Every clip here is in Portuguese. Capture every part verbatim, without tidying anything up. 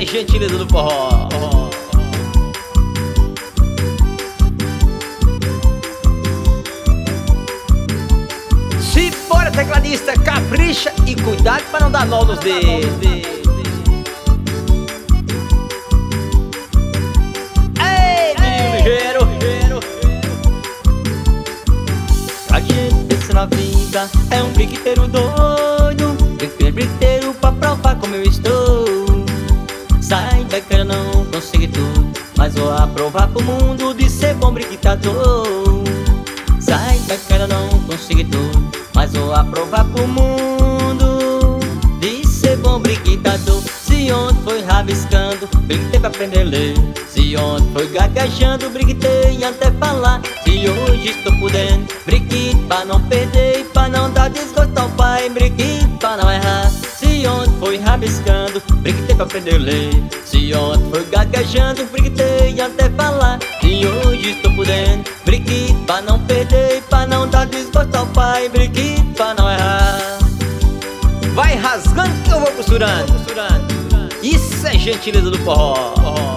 gentileza do forró. Se for tecladista, capricha e cuidado para não dar nó nos dedos. Ei, menino ligeiro. A gente pensa na vida, é um briqueteiro doido, briqueteiro, briqueteiro pra provar como eu estou. Sai da cara, não consegui tudo, mas vou aprovar pro mundo de ser bom briquitador. Sai da cara, não consegui tudo, mas vou aprovar pro mundo de ser bom briquitador. Se ontem foi rabiscando, briquitei pra aprender a ler. Se ontem foi gaguejando, briquitei até falar. Se hoje estou podendo, briquite pra não perder e pra não dar desgosto ao pai, briquite pra não errar. Se ontem foi rabiscando, briquitei pra aprender a ler. Se ontem foi gaguejando, briquitei até falar. Se hoje estou podendo, briquite pra não perder e pra não dar desgosto ao pai, briquite pra não errar. Vai rasgando que eu vou costurando, costurando. Isso é gentileza do forró.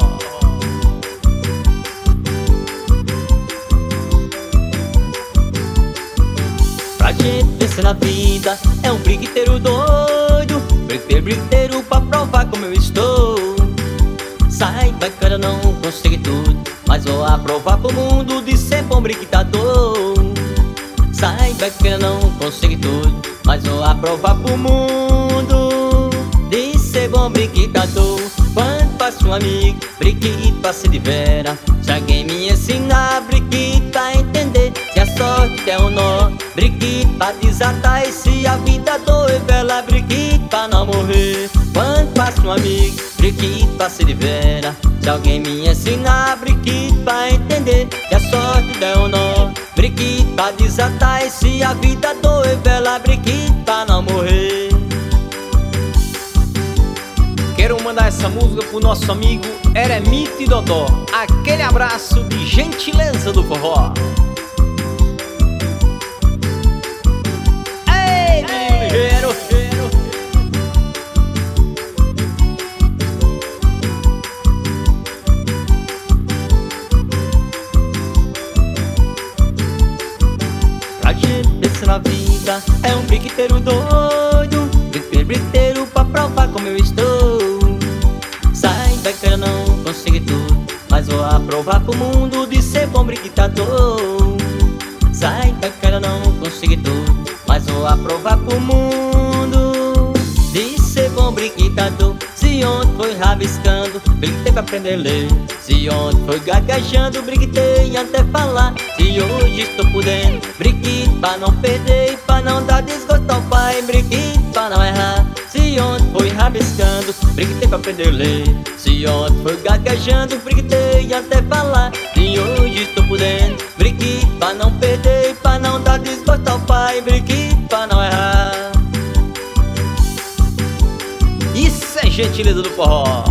Pra gente vencer na vida, é um briqueteiro doido, briqueteiro, briqueteiro pra provar como eu estou. Sai da cara, não consegui tudo, mas vou aprovar pro mundo de ser bom briquitador. Sai da cara, não consegui tudo, mas vou aprovar pro mundo de ser bom briquitador. Quando faço um amigo, briquite pra se divera. Se alguém me ensinar, briquite pra entender. Se a sorte é um nó, briquite pra desatar. E se a vida doer, vela, briquite pra não morrer. Quando faço um amigo, briquite pra se divera. Se alguém me ensinar, briquite pra entender. Se a sorte é um nó, briquite pra desatar. E se a vida doer, vela, briquite pra não morrer. Quero mandar essa música pro nosso amigo Eremito e Dodó. Aquele abraço de gentileza do forró. Ei, menino ligeiro. A gente pensa na vida, é um briqueteiro doido, briqueteiro, briqueteiro pra provar como eu estou. Sai da cara, não consegui tudo, mas vou aprovar pro mundo de ser bom briquitador. Sai da cara, não consegui tudo, mas vou aprovar pro mundo de ser bom briquitador. Se ontem foi rabiscando, briquitei pra aprender a ler. Se ontem foi gaguejando, briquitei até falar. Se hoje estou podendo, briquite pra não perder e pra não dar desgosto ao pai, briquite pra não errar. Se ontem foi rabiscando, briquitei pra aprender a ler. Se ontem foi gaguejando, briquitei até falar. Se hoje estou podendo, briquite pra não perder e pra não dar desgosto ao pai, briquite pra não errar. Isso é gentileza do forró.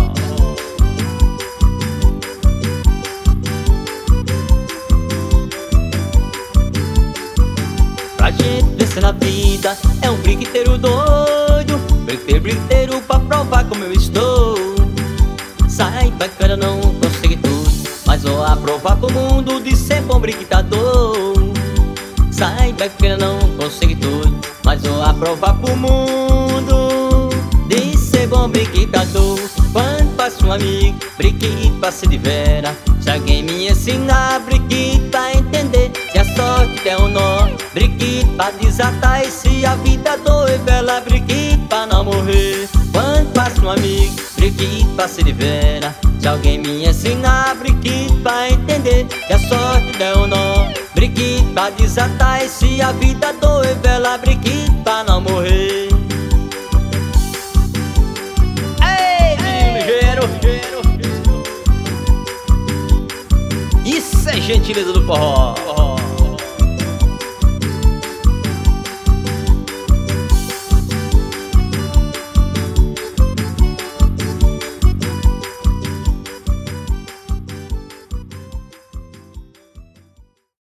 Pra gente vencer na vida, é um briqueteiro doido, briqueteiro, briqueteiro pra provar como eu estou. Sai da cara, não consegui tudo, mas vou aprovar pro mundo de ser bom briquitador. Sai da cara, não consegui tudo, mas vou aprovar pro mundo de ser bom briquitador. Quando faço um amigo, briquite pra se divera. Se alguém me ensinar, briquite pra entender. Se a sorte é um nó, briquite pra desatar. E se a vida doer, vela, briquite pra não morrer. Quando faço um amigo, briquite pra se divera. Se alguém me ensinar, briquite pra entender. Se a sorte é um nó, briquite pra desatar. E se a vida doer, vela, briquite pra não morrer. Isso é gentileza do forró.